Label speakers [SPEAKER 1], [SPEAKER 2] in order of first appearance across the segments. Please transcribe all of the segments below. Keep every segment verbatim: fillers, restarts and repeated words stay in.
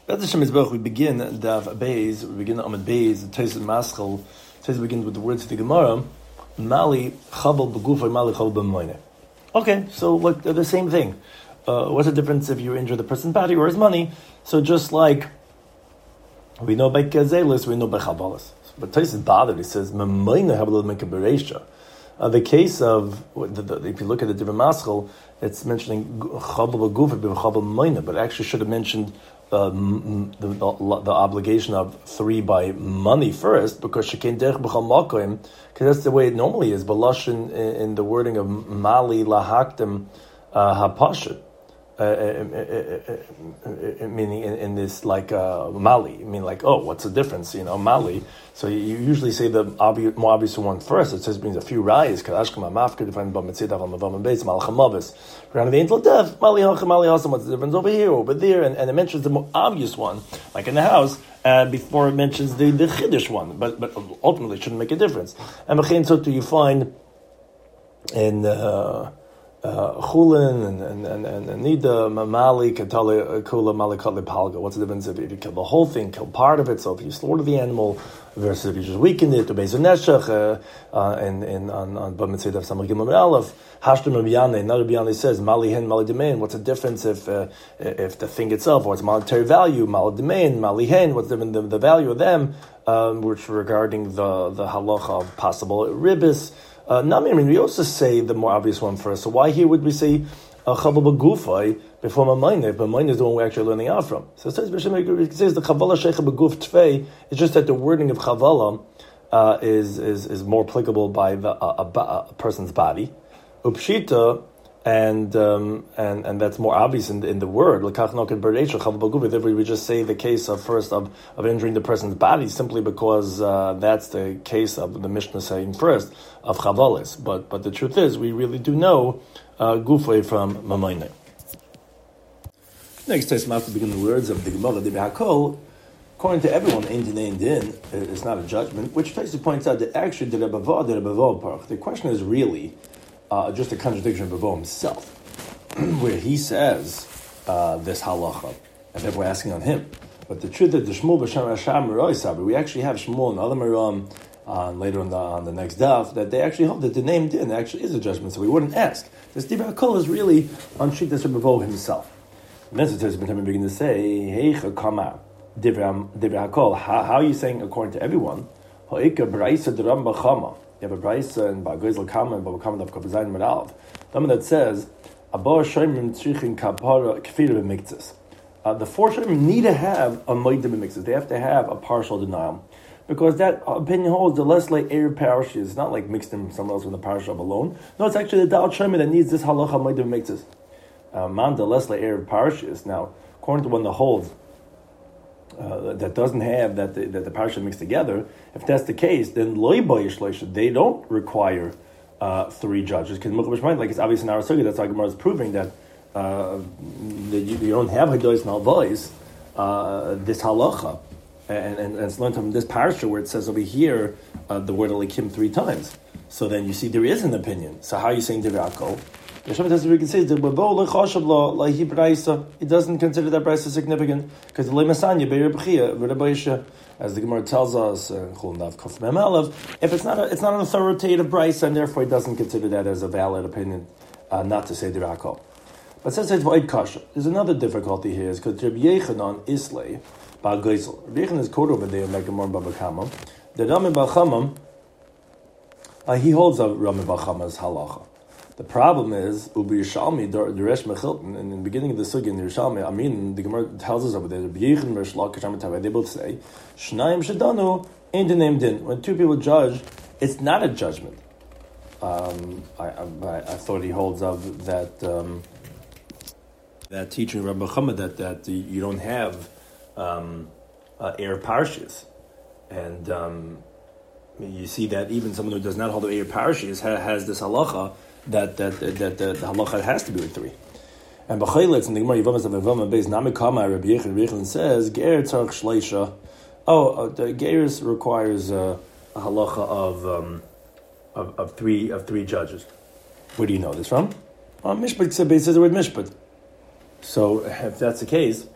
[SPEAKER 1] B'ez Hashem Yisborach, we begin Dav Beis, we begin Amud Beis, the Tosfos Maschil. Tosfos begins with the words of the Gemara, Mali Chavel B'Gufay, Mali Chavel B'Moyneh. Okay, so look, they're the same thing. Uh, what's the difference if you injure the person's body or his money? So just like we know by Kazelis, we know by Chavalas. But Tosfos is bothered. He says, M'Moyneh have a little Mekaberesha. Uh, the case of, the, the, if you look at the different maschil, it's mentioning Chavel B'Gufay, Chavel B'Moyneh, but it actually should have mentioned Uh, the, the, the obligation of three by money first, because shekain derech b'chol makom, because that's the way it normally is. But lashon in, in the wording of mali lahaktem hapashut, meaning in, in this like uh, mali, I mean like, oh, what's the difference? You know, mali. So you, you usually say the obvious, more obvious one first. It says it means a few rayas. Kadashkam mafka defined by mitzidav on mavam beis malchamavis. Regarding the angel of death, mali hacham mali hacham. What's the difference over here, over there? And, and it mentions the more obvious one, like in the house, uh, before it mentions the the chiddush one. But but ultimately, it shouldn't make a difference. And b'chein sotu you find in. Uh, Uh, chulin and and and and, and nida mali katali kula mali katli palga. What's the difference if you kill the whole thing, kill part of it? So if you slaughter the animal versus if you just weaken it, to bezer neshach and and on on b'mitzvah of samar gimel aleph hashtem rabiyane. Another rabiyane says mali hen mali demain. What's the difference if uh, if the thing itself or its monetary value mali demain mali hen? What's the the, the value of them? Um, which regarding the the halacha of possible ribis. Uh, Nami, I mean, we also say the more obvious one first. So why here would we say Chavel B'Gufay before Mamayne? But Mamayne is the one we're actually learning out from. So it says, it says the Chavala Sheikha B'Guf Tvei. It's just that the wording of Chavala uh, is, is is more applicable by the, uh, a, a person's body. Upshita, and um, and and that's more obvious in the, in the word. Therefore, we just say the case of first of, of injuring the person's body simply because uh, that's the case of the Mishnah saying first of chavalis. But but the truth is, we really do know uh, gufay from mamayne. Next, I have to begin the words of the Gemara de Hakol. According to everyone, ein din ein din is not a judgment, which Tosfos points out that actually the Rebbe the Rebbe the question is really. Uh, just a contradiction of Bavo himself, where he says uh, this halacha, and then we're asking on him. But the truth is, the Shmuel b'Shem Rasham Meroi Sabri, we actually have Shmuel and other Meram uh, later on the, on the next daf that they actually hold that the name din actually is a judgment, so we wouldn't ask. This Divrei Hakol is really on sheet that's Bavo himself. And then it says, begin to say, Hey Chakama Divrei Hakol, how are you saying according to everyone? Ha'ika Braisa D'Ram B'Chama. You have a brayso and Ba'Gozel Kama and Ba'Kama of Kapazayin Merav. Someone that says, "Abba Shemim Tzrichin Kapara Kfir B'Miktzas." The four Shemim need to have a Moed B'Miktzas. They have to have a partial denial, because that opinion holds the less like Erev Parish is not like mixed in somewhere else with the Parish of alone. No, it's actually the Dal Shemim that needs this halacha Moed B'Miktzas. Man, the less like Erev Parish is now according to one that holds. Uh, that doesn't have that the, that the parasha mixed together. If that's the case, then loy boyish they don't require uh, three judges. Because like it's obvious in our sugi, that's why Gemara is proving that uh, that you, you don't have hadois and alvois uh this halacha, and, and and it's learned from this parasha where it says over here uh, the word alikim three times. So then you see there is an opinion. So how are you saying Divrei Hakol? The Shabbat we can say that he doesn't consider that brisa significant because the lemasanya be'ir as the Gemara tells us, uh, if it's not a, it's not an authoritative brisa, and therefore he doesn't consider that as a valid opinion, uh, not to say Divrei Hakol. But since it's void kasha, there's another difficulty here, is because Rabbi Yechanan Islay Ba'Gozel. Rabbi Yechanan is quoted over there in Gemara Baba Kama. The Rami Bachama, uh, he holds a Rami Bachama's halacha. The problem is, Ubi Yishalmi, the Resh Mechilton, in the beginning of the Sugi in the Yishalmi, I mean, the Gemara tells us over there, the B'yichin Resh Lakish they both say, Shnaim Shadanu, ain't the name din. When two people judge, it's not a judgment. Um, I, I, I thought he holds of that um, that teaching Rabbi Chama that, that you don't have um, uh, air parshas. And um, you see that even someone who does not hold the air parshas has, has this halacha, that that that, that, that the halacha has to be with three. And b'chayletz in the Gemara Yivamas of Yivamas Beis Nami Kama Rabbi Yechon Yechon says Ger Tzarch Shleisha. Oh, uh, the Geirus requires uh, a halacha of, um, of of three of three judges. Where do you know this from? Uh, Mishpat says the word Mishpat. So if that's the case,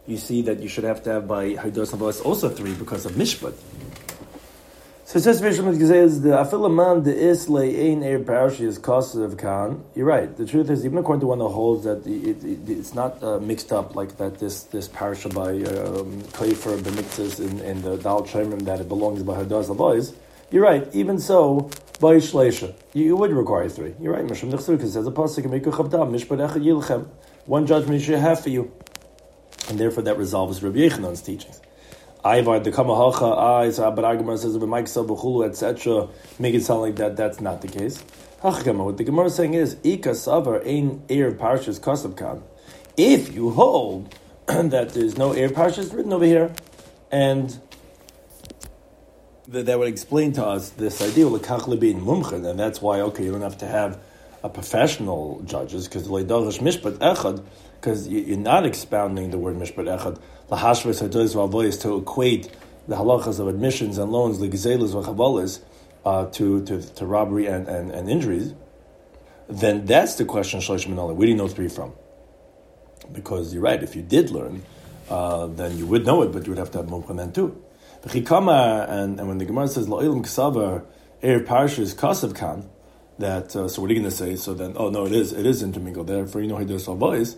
[SPEAKER 1] you see that you should have to have by Haidos Navos also three because of Mishpat. So it says, the Afilaman de Isle Ein Eir Parashi is Kosev of Khan. You're right. The truth is, even according to one that holds that it, it, it's not uh, mixed up like that, this this parasha by um, Kaifer, B'Miktzis, in, in the Dal Shemim, that it belongs by Haidos Navos. You're right. Even so, by Shleisha, you, you would require three. You're right. Mishum Nechsuk says a pasuk Mishpat Echad Yilchem. One judgment you should have for you, and therefore that resolves Rabbi Yechanan's teachings. Ivar the Kamahacha, I so Abaragmar says of Mike Sabachulu, et cetera. Make it sound like that. That's not the case. Hachkama, what the Gemara is saying is Ika Savar Ein Eir Parshas Kasab Khan. If you hold that there's no Eir Parshas written over here, and that, that would explain to us this idea of Lekach Lebin Mumchen, and that's why okay, you don't have to have a professional judges because Leidavish Mishpat Echad, because you're not expounding the word Mishpat Echad. Lahashvus Hadois Vavois to equate the halachas of admissions and loans, Ligizelas Vachavalis, uh, to, to to robbery and, and, and injuries. Then that's the question Shlosh Minala. Where do you know three from? Because you're right. If you did learn, uh, then you would know it, but you would have to have Mumchen then too. V'chikama, and and when the Gemara says La'ilim Ksavar Eir Parshas Kasav Kan. That uh, so what are you going to say? So then, oh no, it is it is intermingled. Therefore, you know Haidos Navos.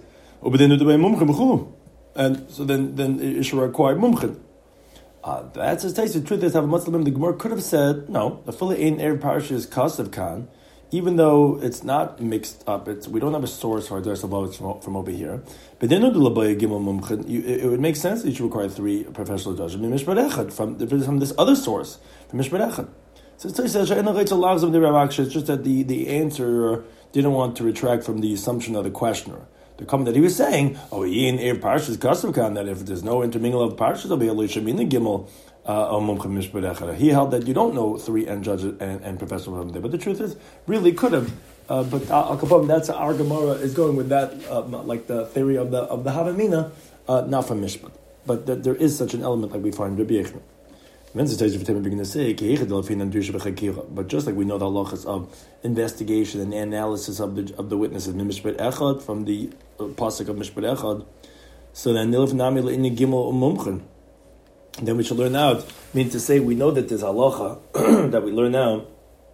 [SPEAKER 1] And so then, then it should require mumchen. Uh, that's his taste. The truth is, have a Muslim. The Gemara could have said no. The fully ein erev parsha is kasav kan, even though it's not mixed up. It's we don't have a source for Haidos Navos from, from over here. But then it would make sense that you should require three professional judges from from this other source from Mishpat Echad. So it's just that the, the answer didn't want to retract from the assumption of the questioner. The comment that he was saying, oh, in Eir Parshas Kasavkan, that if there's no intermingle of Parshas, there'll be a Lishamina Gimel Mumchem Mishpat Echad. He held that you don't know three and judges and, and professional from there. But the truth is, really could have. Uh, but Al Kapam, that's our Gemara is going with that, uh, like the theory of the of the Havamina, uh, not from Mishpat. But th- there is such an element like we find in Rabbi Yechon. But just like we know the halachas of investigation and analysis of the of the witnesses Mishpat Echad from the pasuk of Mishpat Echad, so then nilf nami in the gimel umumchen. Then we should learn out. Meaning to say, we know that there's halacha that we learn now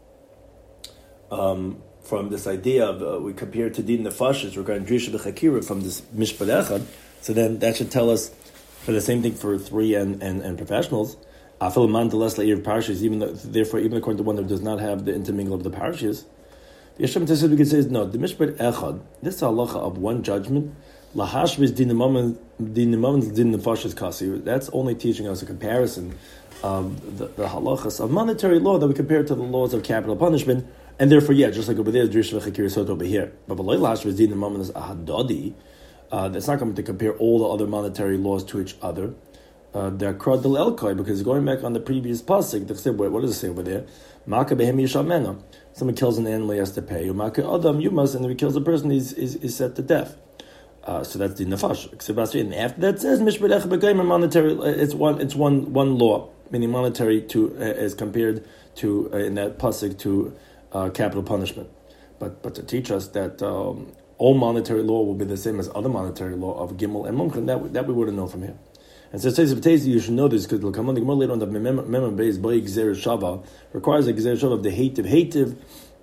[SPEAKER 1] um, from this idea of uh, we compare to din nefashis regarding drisha b'chakira from this Mishpat Echad. So then that should tell us for the same thing for three and and, and professionals. Even though, therefore, even according to one that does not have the intermingle of the parashas, the Yeshem Tesed we can say is no. The Mishpat Echad, this halacha of one judgment, lahashvis din nemamen din nemamen din nefashis kasi. That's only teaching us a comparison of the, the halachas of monetary law that we compare to the laws of capital punishment, and therefore, yeah, just like over there, drish v'chakir sot over here. But below lahashvis din nemamen is ahadadi. Uh, that's not going to compare all the other monetary laws to each other. Uh, they're krad del elkoi, because going back on the previous pasuk, what does it say over there? Maka behem yishamena. Someone kills an animal, he has to pay. Maka adam yumas, and if he kills a person, he's is, is set to death. Uh, so that's the nafash. And after that says mishpat echad b'gayim monetary. It's one. It's one one law, meaning monetary to uh, as compared to uh, in that pasuk to uh, capital punishment. But but to teach us that um, all monetary law will be the same as other monetary law of gimel and mumchen, that that we wouldn't know from here. And so it says, you should know this, because it'll come on the Gemara later on, the Memam Beis, Boi Gzer Shava, requires a Gzer Shava of the hative, hative,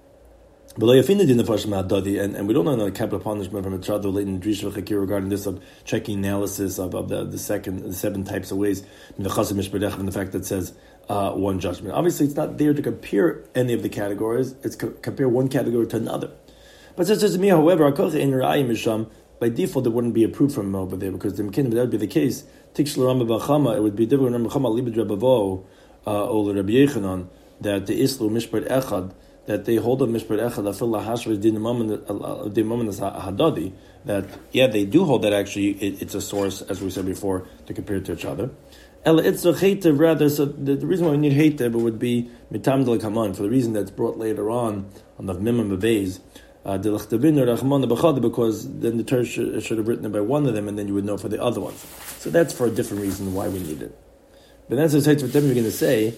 [SPEAKER 1] and, and we don't know the capital punishment from a Trado latent Drish V'chakir regarding this of checking analysis of, of the, the second, the seven types of ways, and the Chasam Mishpat Echad, and the fact that it says uh, one judgment. Obviously, it's not there to compare any of the categories, it's co- compare one category to another. But it says to me, however, by default, it wouldn't be approved from over there, because the Mekin, that would be the case. It would be different when Rambam Libid Rabavo or Rabbi Yechanan that the Islu Mishpat Echad, that they hold up Mishpat Echad afil lahashvus din nemamen as hadadi. That yeah, they do hold that actually it, it's a source, as we said before, to compare to each other. Ela it's a hatev rather. So the, the reason why we need hatev would be mitam del kaman, for the reason that's brought later on on the Mimam Beis. Uh, because then the Torah should, should have written it by one of them, and then you would know for the other ones. So that's for a different reason why we need it. But that's what we're going to say.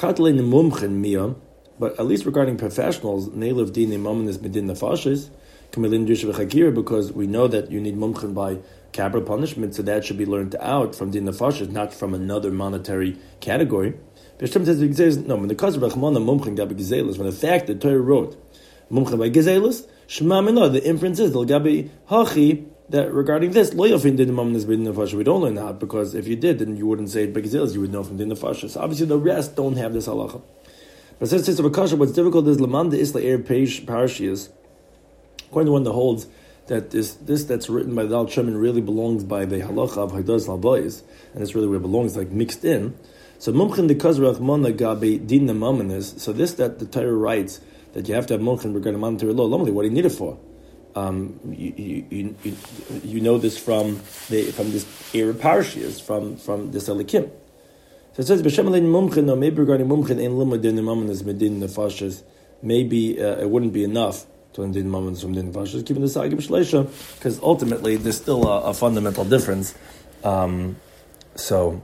[SPEAKER 1] But at least regarding professionals, because we know that you need mumchen by capital punishment, so that should be learned out from din nefashos, not from another monetary category. No, when the cause of Rachmana mumchen gabi gezelos, when the fact that Torah wrote mumchen by gezelos, shema minah, the inference is gabi hachi, that regarding this lo yofin din mamnas b'din nefashos. We don't learn that because if you did, then you wouldn't say it by gezelos. You would know from din nefashos. So obviously, the rest don't have this halacha. But since it's a kasha, what's difficult is lamanda isla er parashiyas. According to one that holds that this this that's written by the Dal Shemin really belongs by the halacha of Haidos Labois, and it's really where it belongs, like mixed in. So mumchen dekaz rachmana gabe din nemamenes. So this that the Torah writes that you have to have mumchen regarding monetary law. Normally, what do you need it for? Um, you, you, you, you know this from the from this era parashiyas from from this elikim. So it says b'shem alein mumchen, or maybe regarding mumchen in limud din nemamenes medin nefashos. Maybe uh, it wouldn't be enough to learn din nemamenes from din nefashos, given the sagim shleisha, because ultimately there's still a, a fundamental difference. Um, so.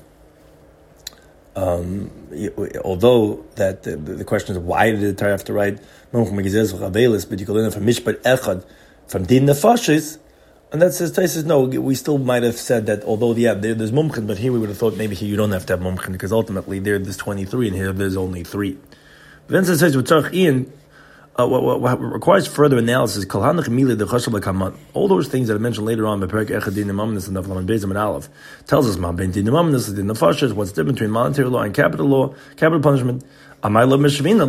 [SPEAKER 1] Um, although that the, the question is why did the Torah have to write but you can learn it from mishpat echad from din nefashos, and that says Tais says no, we still might have said that although yeah there, there's mumchen, but here we would have thought maybe here you don't have to have mumchen because ultimately there there's twenty-three and here there's only three. But then it says with Tzarech Ian, Uh, what, what, what requires further analysis. All those things that I mentioned later on, tells us what's different between monetary law and capital law, capital punishment. Why does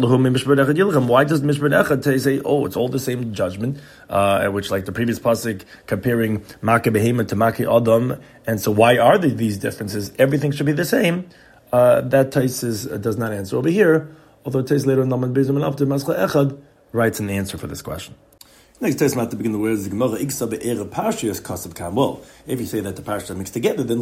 [SPEAKER 1] Mishpat Echad say, oh, it's all the same judgment, uh, which like the previous pasuk comparing Makeh Behema to Makeh Adam, and so why are there these differences? Everything should be the same. Uh, that Tais uh, does not answer over here, although Tais later in Naman Bezim and after Maschal Echad writes an answer for this question. Next Tais at the beginning of the words, the Gemara Iksa be'ere Parshiyas Kasav Kam. Well, if you say that the Parshiyas are mixed together, then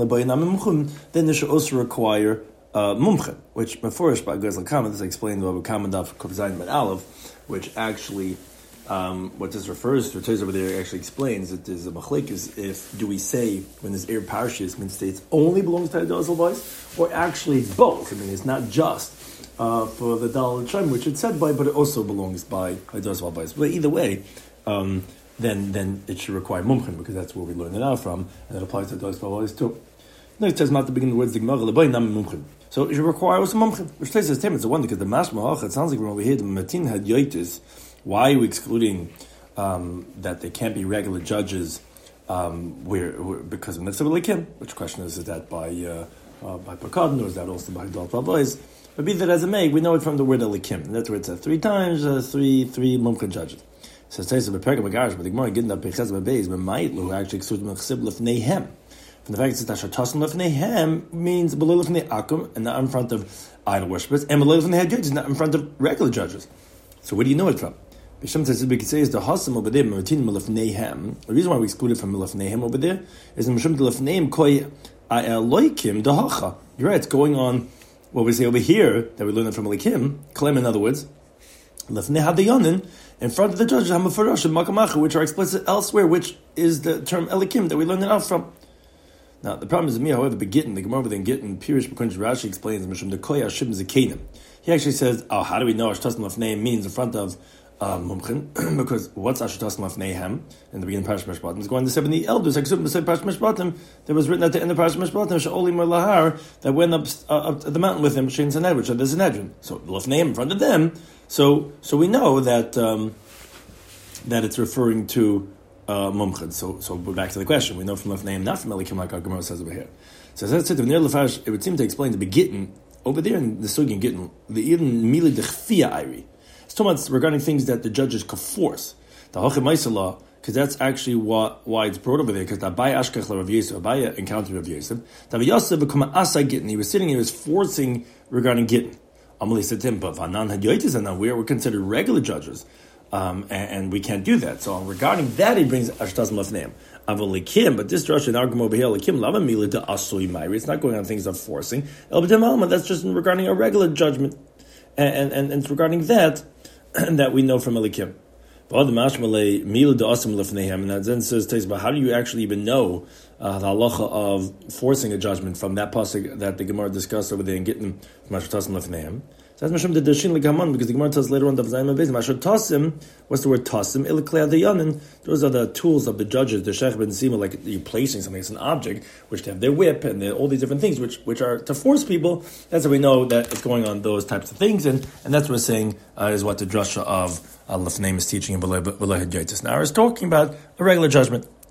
[SPEAKER 1] then they should also require uh, mumchen, which Meforish by Gazal Kama, this is explained by Kamadav Kuvzayin Ben Aleph, which actually, um, what this refers to, Tais over there actually explains that there's a machlek is if, do we say, when this Eir Parshiyas means states only belongs to Haidos Labois, or actually it's both? I mean, it's not just Uh, for the Dal Shem, which it's said by, but it also belongs by Haidos Labois. But either way, um, then then it should require mumchen because that's where we learn it out from, and it applies to Haidos Labois too. Next, it says not to begin the words the Gemara lebay nam mumchen. So it should require also mumchen. Which says this time it's a wonder because the mashma it sounds like when over here the matin had yoitis. Why are we excluding um, that they can't be regular judges? Um, where, where because of Mitzvah Likim? Which question is is that by uh, uh, by Pakadon or is that also by Haidos Labois? But be that as it may, we know it from the word elikim. And that's where it says three times, uh, three three mumchen judges. So it says, but the Gemara getting up Pechaz Bebeis, but might who actually excludes Mechsib Lefneihem. From the fact that Tashatasn Lefneihem means below Lefnei Akum, and not in front of idol worshippers, and below Lefnei judges, not in front of regular judges. So where do you know it from? Bisham says we could say is the Hasam over there, Matin Lefneihem. The reason why we excluded from Lefneihem over there is in Mishum Lefneim Koi Loikim Dahacha. You're right, it's going on. What we say over here, that we learn it from Elikim, Klem in other words, Lefnei Hadayanin, in front of the judges, Hamafarash and Makamacha, which are explicit elsewhere, which is the term Elikim that we learn it out from. Now, the problem is me, however, the Gittin, the Gemara within Gittin, Pirish B'kunj Rashi explains, Mishum the Koya Shim Zekanim. He actually says, oh, how do we know Ashtasn Lefnei means in front of um, Mumchen? Because what's Ashtasn Lefneihem in the beginning of Parashat Mishpatim? It's going to seventy elders. Like Parashat Mishpatim, that was written at the end of Parashat Mishpatim, Sha'oli Lahar, that went up, uh, up the mountain with him, Shein Saned, which are the Sanhedrin. So Lefneihem in front of them. So, so we know that um, that it's referring to uh, Mumchen. So, so we're back to the question. We know from Lefneihem, not from Elikim, like our Gemara says over here. So that's it. It would seem to explain the Begittin over there in the Sugin Gittin, the Eden Mili Dechfia Iri. It's talking about regarding things that the judges could force. The Hochem Maisala, because that's actually what, why it's brought over there, because the Abai Ashkech Rav Yosef, Abai encountered Rav Yosef. Rav Yosef become an Asa Gittin. He was sitting, he was forcing regarding Gittin. Amalei said to him, but Vanan had Yoitis, and now we're considered regular judges. Um, and, and we can't do that. So regarding that, he brings Ashtas Lefneim. Avalikim, but this Drush in argument over here, Likim Lava Mila to Asui Mairi. It's not going on things of forcing. El B'Tem that's just regarding a regular judgment. And, and, and, and it's regarding that, that we know from Elikim. But the Mashmalei Mila to Asim Lefneihem, and that then says, but how do you actually even know uh, the halacha of forcing a judgment from that pasuk that the Gemara discussed over there and getting from Ashtas Lefneihem? So that's Mashum the Dashin Ligaman, because the Gemara tells later on the V'zayim Bezim. Asher Tasim, what's the word Tasim? Ilklei Adayanin. Those are the tools of the judges, the Sheikh Ben Sima, like you're placing something as an object, which they have their whip and all these different things, which which are to force people. That's how we know that it's going on those types of things, and, and that's what we're saying uh, is what the drasha of uh, Lefnaim is teaching in V'leh Hadyotis. Now, it's talking about a regular judgment.